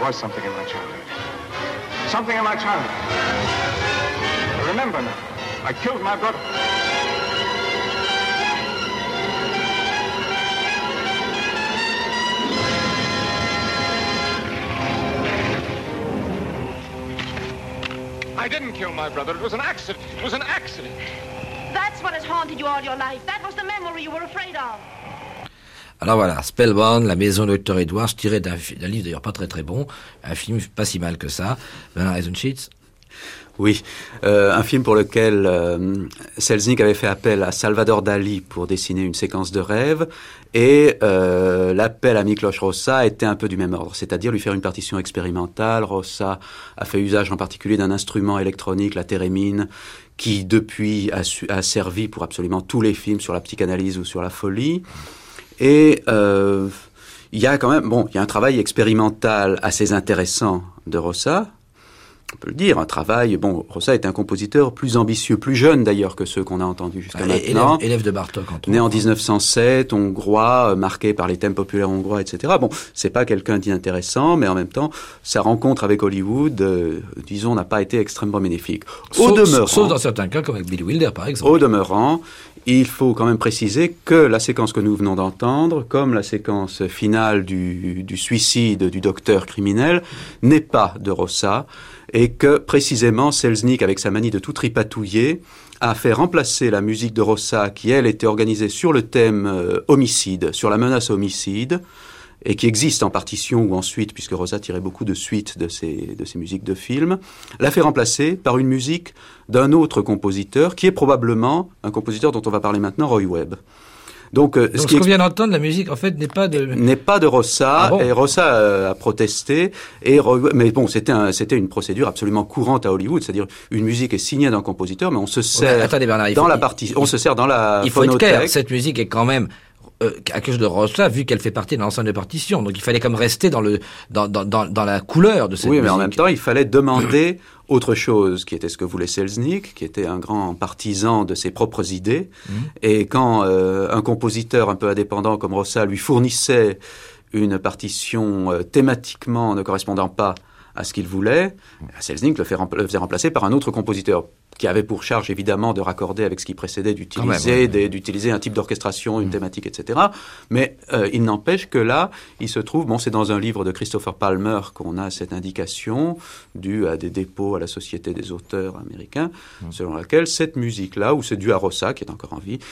was something in my childhood. Something in my childhood. I remember now. I killed my brother. I didn't kill my brother. It was an accident. It was an accident. That's what has haunted you all your life. That was the memory you were afraid of. Alors voilà, Spellbound, La maison de Dr. Edwards, tiré d'un livre d'ailleurs pas très très bon, un film pas si mal que ça. Bernard Eisenschitz. Oui, un film pour lequel Selznick avait fait appel à Salvador Dali pour dessiner une séquence de rêve, et l'appel à Miklos Rosa était un peu du même ordre, c'est-à-dire lui faire une partition expérimentale. Rosa a fait usage en particulier d'un instrument électronique, la thérémine, qui depuis a servi pour absolument tous les films sur la psychanalyse ou sur la folie. Et il y a quand même, il y a un travail expérimental assez intéressant de Rosa. On peut le dire, un travail... Rosa est un compositeur plus ambitieux, plus jeune d'ailleurs que ceux qu'on a entendus jusqu'à maintenant. Élève de Bartók, en tout cas. Né en 1907, hongrois, marqué par les thèmes populaires hongrois, etc. C'est pas quelqu'un d'inintéressant, mais en même temps, sa rencontre avec Hollywood, disons, n'a pas été extrêmement bénéfique. Sauf dans certains cas, comme avec Billy Wilder, par exemple. Au demeurant, il faut quand même préciser que la séquence que nous venons d'entendre, comme la séquence finale du suicide du docteur criminel, n'est pas de Rosa, et que précisément Selznick, avec sa manie de tout tripatouiller, a fait remplacer la musique de Rosa, qui elle était organisée sur le thème homicide, sur la menace homicide, et qui existe en partition ou en suite, puisque Rosa tirait beaucoup de suites de ses musiques de films, l'a fait remplacer par une musique d'un autre compositeur, qui est probablement un compositeur dont on va parler maintenant, Roy Webb. Donc ce qu'on vient d'entendre, la musique, en fait, n'est pas de Rosa, et Rosa a protesté, mais c'était une procédure absolument courante à Hollywood, c'est-à-dire une musique est signée d'un compositeur, mais on se sert on se sert dans la phonothèque. Il faut être clair, cette musique est quand même quelque chose de Rosa, vu qu'elle fait partie de l'ensemble de partition. Donc il fallait comme rester dans la couleur de cette musique. Oui, mais en même temps, il fallait demander autre chose, qui était ce que voulait Selznick, qui était un grand partisan de ses propres idées. Et quand un compositeur un peu indépendant comme Rosa lui fournissait une partition thématiquement ne correspondant pas à ce qu'il voulait, Selznick le faisait remplacer par un autre compositeur qui avait pour charge évidemment de raccorder avec ce qui précédait, d'utiliser un type d'orchestration, une thématique, etc. Mais il n'empêche que là, il se trouve, c'est dans un livre de Christopher Palmer qu'on a cette indication, due à des dépôts à la Société des auteurs américains, selon laquelle cette musique-là, ou c'est dû à Rosa, qui est encore en vie,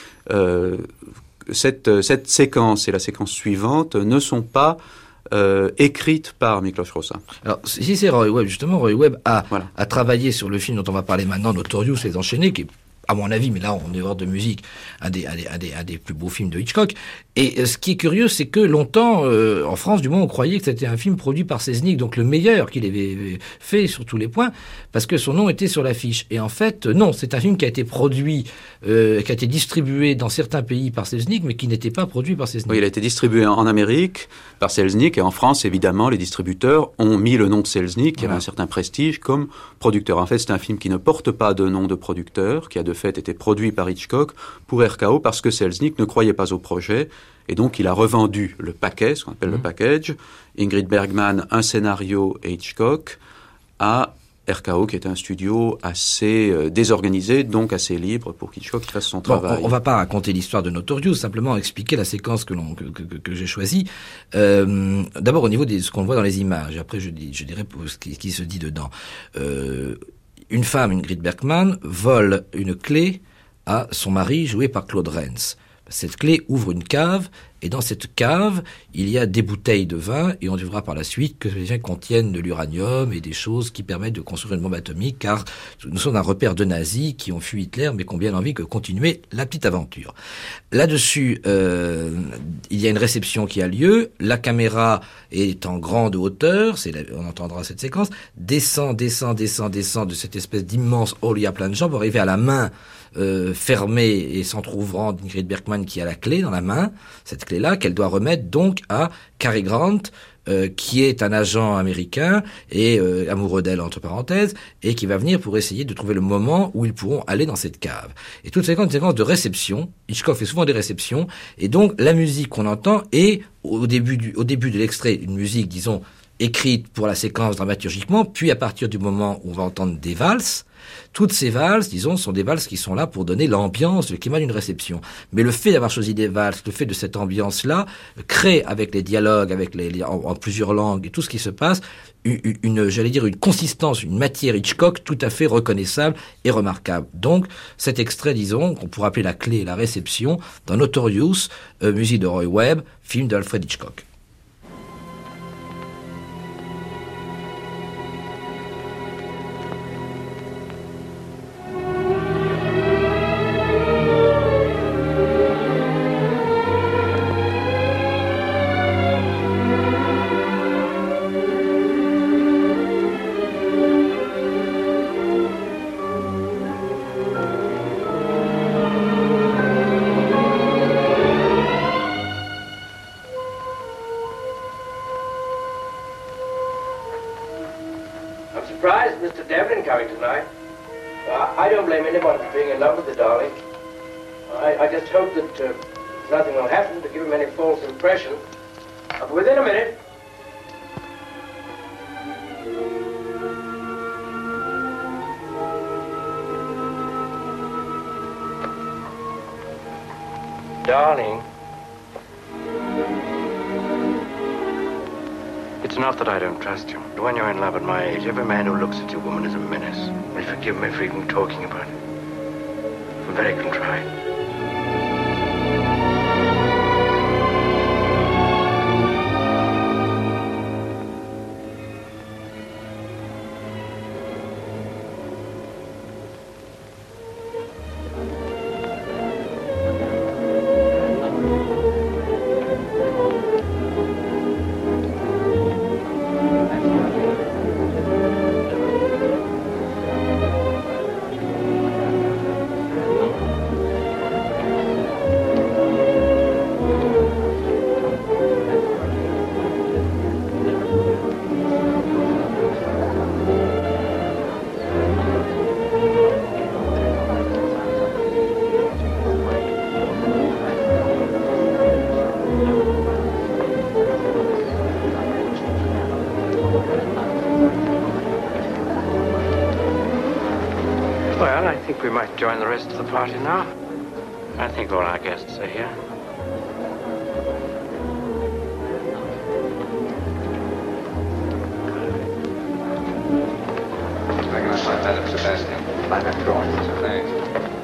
cette séquence et la séquence suivante ne sont pas écrite par Miklos Rosa. Alors, si c'est Roy Webb, justement, Roy Webb a travaillé sur le film dont on va parler maintenant, Notorious, Les Enchaînés, qui est, à mon avis, mais là, on est hors de musique, un des plus beaux films de Hitchcock. Et ce qui est curieux, c'est que longtemps, en France, du moins, on croyait que c'était un film produit par Selznick, donc le meilleur qu'il avait fait sur tous les points, parce que son nom était sur l'affiche. Et en fait, non, c'est un film qui a été produit, qui a été distribué dans certains pays par Selznick, mais qui n'était pas produit par Selznick. Oui, il a été distribué en Amérique par Selznick, et en France, évidemment, les distributeurs ont mis le nom de Selznick, qui avait un certain prestige, comme producteur. En fait, c'est un film qui ne porte pas de nom de producteur, qui a de fait été produit par Hitchcock pour RKO, parce que Selznick ne croyait pas au projet, et donc il a revendu le paquet, ce qu'on appelle le package, Ingrid Bergman, un scénario et Hitchcock, à RKO, qui est un studio assez désorganisé, donc assez libre pour qu'Hitchcock fasse son travail. On va pas raconter l'histoire de Notorious, simplement expliquer la séquence que j'ai choisie. D'abord au niveau de ce qu'on voit dans les images, après je dirais ce qui se dit dedans. Une femme, Ingrid Bergman, vole une clé à son mari, joué par Claude Rains. Cette clé ouvre une cave, et dans cette cave, il y a des bouteilles de vin, et on verra par la suite que ces vins contiennent de l'uranium et des choses qui permettent de construire une bombe atomique, car nous sommes un repère de nazis qui ont fui Hitler, mais qui ont bien envie de continuer la petite aventure. Là-dessus, il y a une réception qui a lieu, la caméra est en grande hauteur, on entendra cette séquence, descend de cette espèce d'immense hall, il y a plein de gens, pour arriver à la main fermée et s'entr'ouvrant d'Ingrid Bergman qui a la clé dans la main, cette clé-là, qu'elle doit remettre donc à Cary Grant, qui est un agent américain et amoureux d'elle entre parenthèses, et qui va venir pour essayer de trouver le moment où ils pourront aller dans cette cave. Et toute cette séquence de réception, Hitchcock fait souvent des réceptions, et donc la musique qu'on entend est au début de l'extrait une musique, disons, écrites pour la séquence dramaturgiquement, puis à partir du moment où on va entendre des valses, toutes ces valses, disons, sont des valses qui sont là pour donner l'ambiance, le climat d'une réception. Mais le fait d'avoir choisi des valses, le fait de cette ambiance-là, crée avec les dialogues, en plusieurs langues et tout ce qui se passe, une consistance, une matière Hitchcock tout à fait reconnaissable et remarquable. Donc, cet extrait, disons, qu'on pourrait appeler la clé et la réception, dans Notorious, musique de Roy Webb, film d'Alfred Hitchcock. I don't blame anyone for being in love with the darling. I just hope that nothing will happen to give him any false impression. I'll be within a minute. Darling. It's not that I don't trust you. When you're in love at my age, every man who looks at you, woman, is a menace. Will you forgive me for even talking about it? I'm very contrite. Well, I think we might join the rest of the party now. I think all our guests are here. Recognize my Madame Sebastian. By that drawing. Thanks.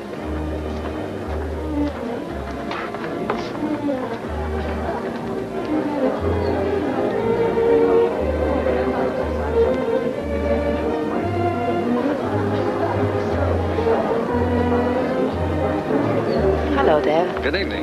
Hello, Dave. Good evening.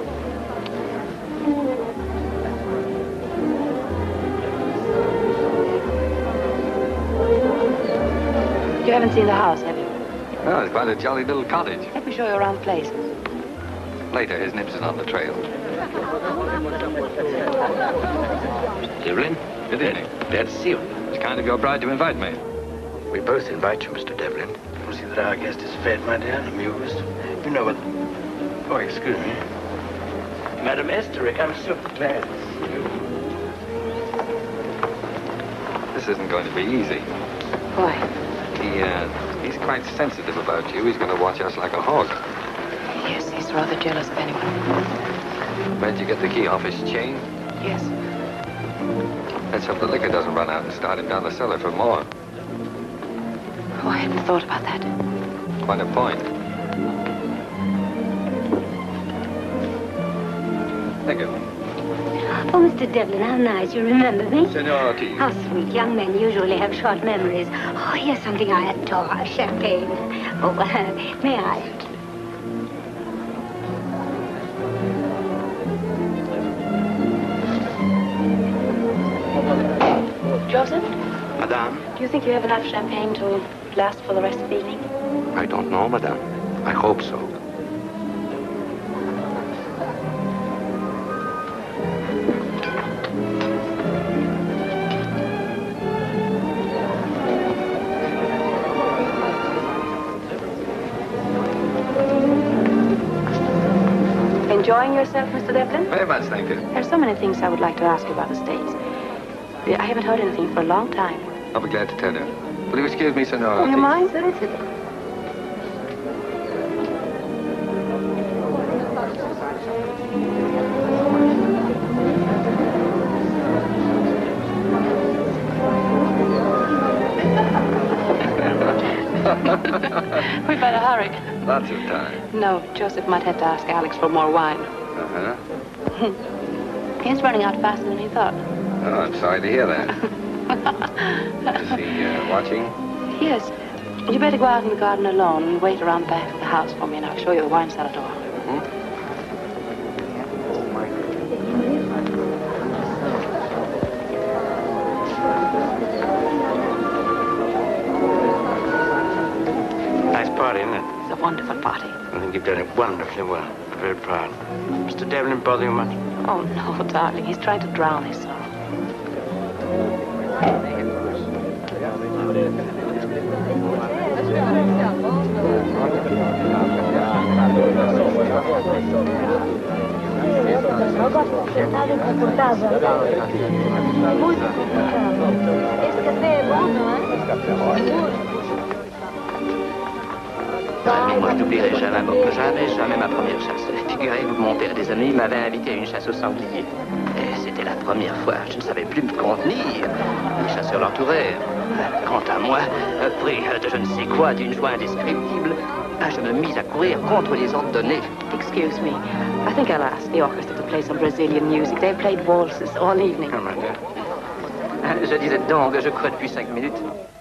You haven't seen the house, have you? Oh, it's quite a jolly little cottage. Let me show you around the place. Later, his nibs is on the trail. Devlin? Good evening. Glad to see you. It's kind of your bride to invite me. We both invite you, Mr. Devlin. We'll see that our guest is fed, my dear, and amused. You know what... Oh, excuse me. Madam Esterick, I'm so glad to see you. This isn't going to be easy. Why? He's quite sensitive about you. He's going to watch us like a hawk. Yes, he's rather jealous of anyone. Where'd you get the key off his chain? Yes. Let's hope the liquor doesn't run out and start him down the cellar for more. Oh, I hadn't thought about that. Quite a point. Thank you. Oh, Mr. Devlin, how nice. You remember me? Senor Ortiz. How sweet. Young men usually have short memories. Oh, here's something I adore. Champagne. Oh, may I? Joseph? Madame? Do you think you have enough champagne to last for the rest of the evening? I don't know, madame. I hope so. Enjoying yourself, Mr. Devlin? Very much, thank you. There's so many things I would like to ask you about the States. I haven't heard anything for a long time. I'll be glad to tell you. Will you excuse me, Senora? Do you mind? We better hurry. Lots of time. No, Joseph might have to ask Alex for more wine. Uh-huh. He's running out faster than he thought. Oh, I'm sorry to hear that. Is he watching? Yes. You better go out in the garden alone and wait around the back of the house for me, and I'll show you the wine cellar door. Nice party, isn't it? It's a wonderful party. I think you've done it wonderfully well. I'm very proud. Mr. Devlin bother you much? Oh, no, darling. He's trying to drown his sorrow. Moi, je n'oublierai jamais ma première chasse. Figurez-vous que mon père et des amis m'avaient invité à une chasse au sanglier. Et c'était la première fois. Je ne savais plus me contenir. Les chasseurs l'entourèrent. Quant à moi, pris de je ne sais quoi, d'une joie indescriptible, je me mis à courir contre les ordres donnés. Excuse me. I think I'll ask the orchestra to play some Brazilian music. They've played waltzes all evening. Je disais donc, je crois depuis 5 minutes.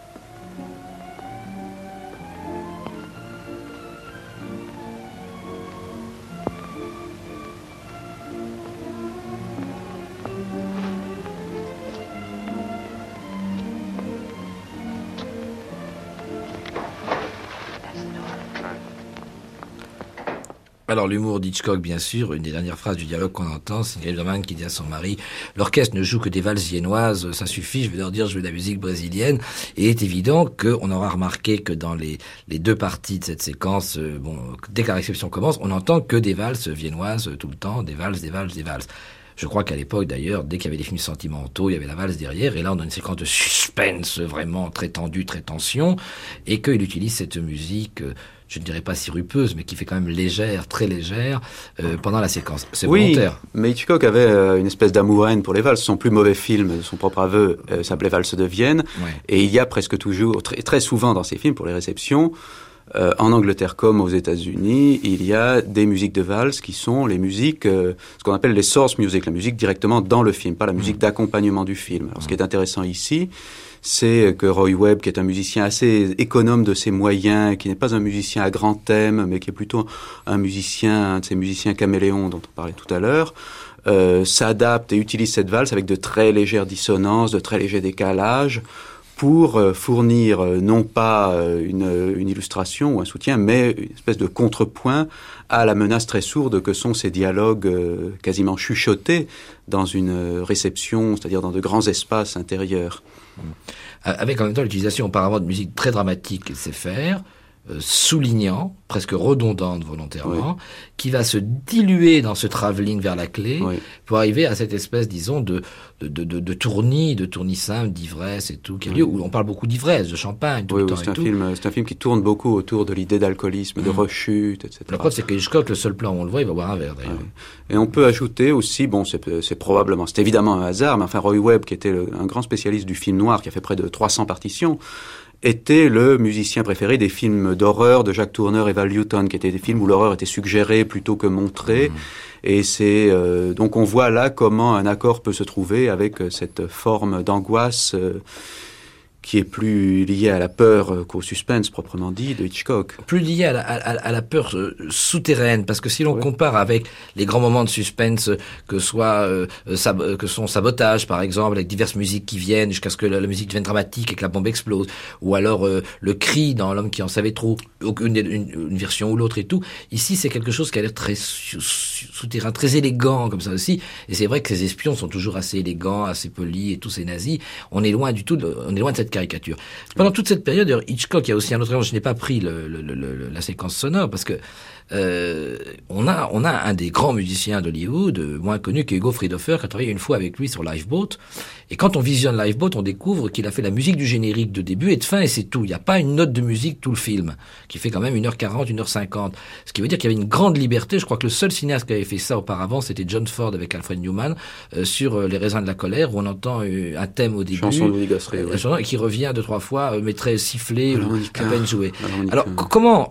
Alors l'humour d'Hitchcock, bien sûr, une des dernières phrases du dialogue qu'on entend, c'est Ingrid Bergman qui dit à son mari « L'orchestre ne joue que des valses viennoises, ça suffit, je vais leur dire je veux de la musique brésilienne ». Et il est évident qu'on aura remarqué que dans les deux parties de cette séquence, dès que la réception commence, on n'entend que des valses viennoises tout le temps, des valses, des valses, des valses. Je crois qu'à l'époque, d'ailleurs, dès qu'il y avait des films sentimentaux, il y avait la valse derrière, et là, on a une séquence de suspense vraiment très tendue, très tension, et qu'il utilise cette musique, je ne dirais pas sirupeuse, mais qui fait quand même légère, très légère, pendant la séquence. C'est volontaire. Mais Hitchcock avait une espèce d'amour-haine pour les valses. Son plus mauvais film, son propre aveu, s'appelait Valse de Vienne, et il y a presque toujours, très souvent dans ses films, pour les réceptions, en Angleterre comme aux États-Unis, il y a des musiques de valse qui sont les musiques, ce qu'on appelle les source music, la musique directement dans le film, pas la musique d'accompagnement du film. Alors, ce qui est intéressant ici, c'est que Roy Webb, qui est un musicien assez économe de ses moyens, qui n'est pas un musicien à grand thème, mais qui est plutôt un de ces musiciens caméléons dont on parlait tout à l'heure, s'adapte et utilise cette valse avec de très légères dissonances, de très légers décalages, pour fournir non pas une illustration ou un soutien, mais une espèce de contrepoint à la menace très sourde que sont ces dialogues quasiment chuchotés dans une réception, c'est-à-dire dans de grands espaces intérieurs. Avec en même temps l'utilisation auparavant de musique très dramatique qu'il sait faire, soulignant, presque redondante volontairement, qui va se diluer dans ce travelling vers la clé pour arriver à cette espèce, disons, de tournis simple, d'ivresse et tout, qui a lieu, où on parle beaucoup d'ivresse, de champagne, tout le temps. C'est un film qui tourne beaucoup autour de l'idée d'alcoolisme, de rechute, etc. La preuve, c'est que Hitchcock, le seul plan où on le voit, il va boire un verre, d'ailleurs. Et on peut ajouter aussi, c'est évidemment un hasard, mais enfin Roy Webb, qui était un grand spécialiste du film noir, qui a fait près de 300 partitions, était le musicien préféré des films d'horreur de Jack Tourneur et Val Newton, qui étaient des films où l'horreur était suggérée plutôt que montrée. Et c'est donc on voit là comment un accord peut se trouver avec cette forme d'angoisse qui est plus liée à la peur qu'au suspense proprement dit de Hitchcock. Plus liée à la peur souterraine, parce que si l'on compare avec les grands moments de suspense, que son sabotage par exemple, avec diverses musiques qui viennent jusqu'à ce que la musique devienne dramatique et que la bombe explose, ou alors le cri dans L'homme qui en savait trop, une version ou l'autre et tout. Ici, c'est quelque chose qui a l'air très souterrain, très élégant comme ça aussi. Et c'est vrai que ces espions sont toujours assez élégants, assez polis et tous ces nazis. On est loin de cette caricature. Pendant toute cette période, d'ailleurs, Hitchcock, il y a aussi un autre élément, je n'ai pas pris la séquence sonore, parce que on a un des grands musiciens d'Hollywood, moins connu qu'Hugo Friedhofer, qui a travaillé une fois avec lui sur Lifeboat. Et quand on visionne Lifeboat, on découvre qu'il a fait la musique du générique de début et de fin, et c'est tout. Il n'y a pas une note de musique tout le film, qui fait quand même 1h40, 1h50. Ce qui veut dire qu'il y avait une grande liberté. Je crois que le seul cinéaste qui avait fait ça auparavant, c'était John Ford avec Alfred Newman, sur Les raisins de la colère, où on entend un thème au début. Chanson de Louis Gasseré, et qui revient 2-3 fois, mais très sifflé, à peine joué. Alors, comment,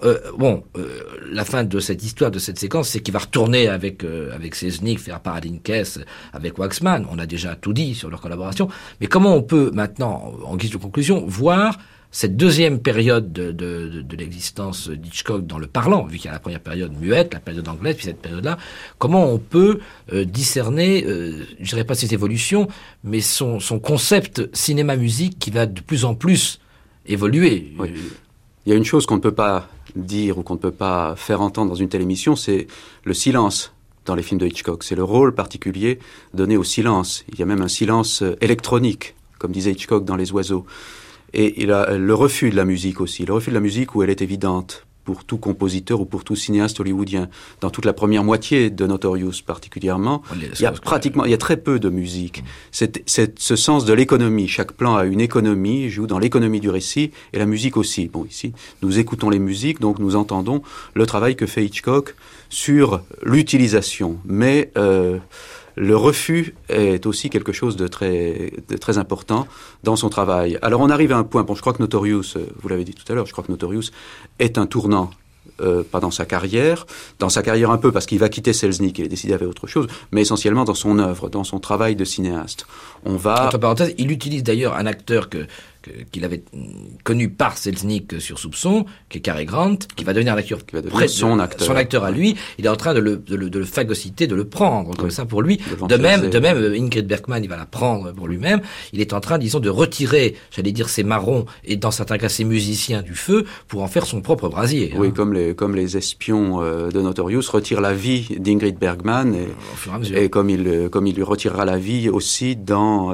la fin de cette histoire, de cette séquence, c'est qu'il va retourner avec Selznick, faire Paradise Case avec Waxman. On a déjà tout dit sur leur collaboration. Mais comment on peut maintenant, en guise de conclusion, voir cette deuxième période de l'existence d'Hitchcock dans le parlant, vu qu'il y a la première période muette, la période anglaise, puis cette période-là, comment on peut discerner, je dirais pas ses évolutions, mais son concept cinéma-musique qui va de plus en plus évoluer. Oui. Il y a une chose qu'on ne peut pas dire ou qu'on ne peut pas faire entendre dans une telle émission, c'est le silence dans les films de Hitchcock. C'est le rôle particulier donné au silence. Il y a même un silence électronique, comme disait Hitchcock dans Les Oiseaux. Et il a le refus de la musique aussi. Le refus de la musique où elle est évidente pour tout compositeur ou pour tout cinéaste hollywoodien. Dans toute la première moitié de Notorious particulièrement, il y a très peu de musique. C'est ce sens de l'économie. Chaque plan a une économie, joue dans l'économie du récit, et la musique aussi. Bon, ici, nous écoutons les musiques, donc nous entendons le travail que fait Hitchcock sur l'utilisation. Mais le refus est aussi quelque chose de très important dans son travail. Alors on arrive à un point, bon, je crois que Notorious, vous l'avez dit tout à l'heure, je crois que Notorious est un tournant, pas dans sa carrière un peu parce qu'il va quitter Selznick, il est décidé à faire autre chose, mais essentiellement dans son œuvre, dans son travail de cinéaste. Entre parenthèses, il utilise d'ailleurs un acteur qu'il avait connu par Selznick sur Soupçon, qui est Cary Grant, qui va devenir un acteur son acteur à lui. Il est en train de le phagocyter, de le prendre comme ça pour lui. De même, Ingrid Bergman, il va la prendre pour lui-même. Il est en train, disons, de retirer, j'allais dire, ses marrons et dans certains cas ses musiciens du feu pour en faire son propre brasier. Oui, comme les espions de Notorious retirent la vie d'Ingrid Bergman et comme il lui retirera la vie aussi dans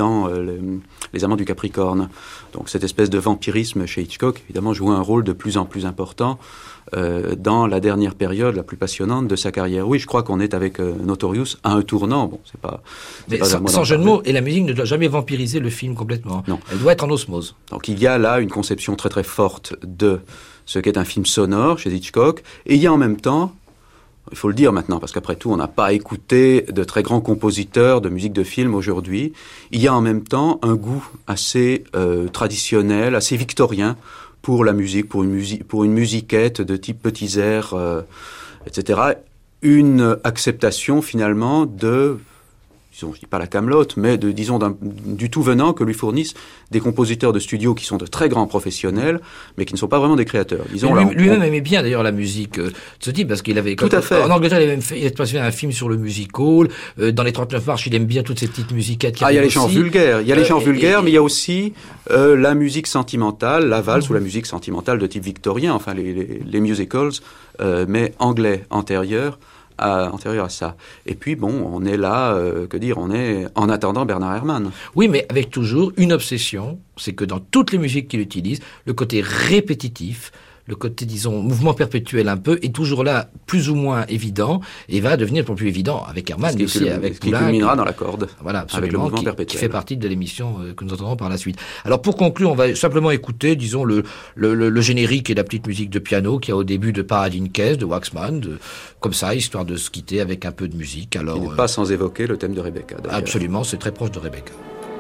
Les Amants du Capricorne. Donc cette espèce de vampirisme chez Hitchcock, évidemment, joue un rôle de plus en plus important dans la dernière période, la plus passionnante de sa carrière. Oui, je crois qu'on est avec Notorious à un tournant. Bon, c'est pas. Mais sans jeu de mots, et la musique ne doit jamais vampiriser le film complètement. Non. Elle doit être en osmose. Donc il y a là une conception très très forte de ce qu'est un film sonore chez Hitchcock, et il y a en même temps, il faut le dire maintenant, parce qu'après tout, on n'a pas écouté de très grands compositeurs de musique de film aujourd'hui. Il y a en même temps un goût assez traditionnel, assez victorien pour la musique, pour une musiquette de type petits airs, etc. Une acceptation finalement de, disons, je dis pas la camelote, mais du tout venant que lui fournissent des compositeurs de studio qui sont de très grands professionnels, mais qui ne sont pas vraiment des créateurs. Lui-même aimait bien d'ailleurs la musique de ce type, parce qu'il avait... Tout à fait. En Angleterre, il a fait un film sur le musical. Dans les 39 marches, il aime bien toutes ces petites musiquettes. Il y a les chants vulgaires. Il y a les chants vulgaires, mais il y a aussi la musique sentimentale, la valse ou la musique sentimentale de type victorien, enfin les musicals, mais anglais antérieurs à ça. Et puis, bon, on est là, on est en attendant Bernard Herrmann. Oui, mais avec toujours une obsession, c'est que dans toutes les musiques qu'il utilise, le côté répétitif, le côté, disons, mouvement perpétuel un peu, est toujours là, plus ou moins évident, et va devenir plus évident avec Herrmann, mais aussi avec Poulain. Qui culminera dans la corde, voilà, avec le mouvement perpétuel. Qui fait partie de l'émission que nous entendrons par la suite. Alors, pour conclure, on va simplement écouter, disons, le générique et la petite musique de piano qu'il y a au début de Paradise Case, de Waxman, comme ça, histoire de se quitter avec un peu de musique. Alors, il n'est pas sans évoquer le thème de Rebecca, d'ailleurs. Absolument, c'est très proche de Rebecca.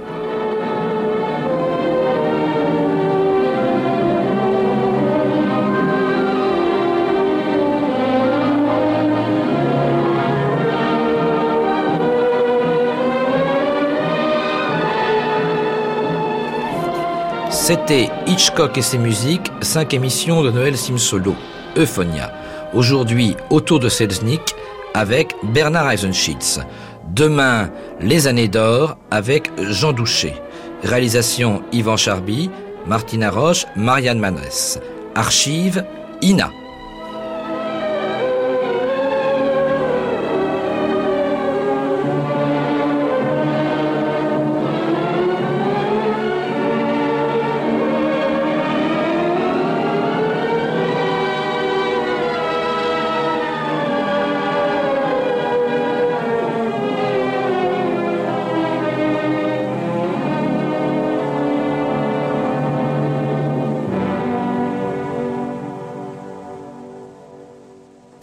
C'était Hitchcock et ses musiques, 5 émissions de Noël Simsolo, Euphonia. Aujourd'hui, autour de Selznick, avec Bernard Eisenschitz. Demain, Les années d'or, avec Jean Douché. Réalisation Yvan Charby, Martina Roche, Marianne Manès. Archives, Ina.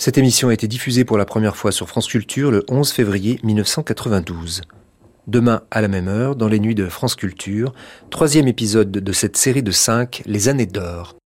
Cette émission a été diffusée pour la première fois sur France Culture le 11 février 1992. Demain, à la même heure, dans les nuits de France Culture, 3e épisode de cette série de 5, Les années d'or.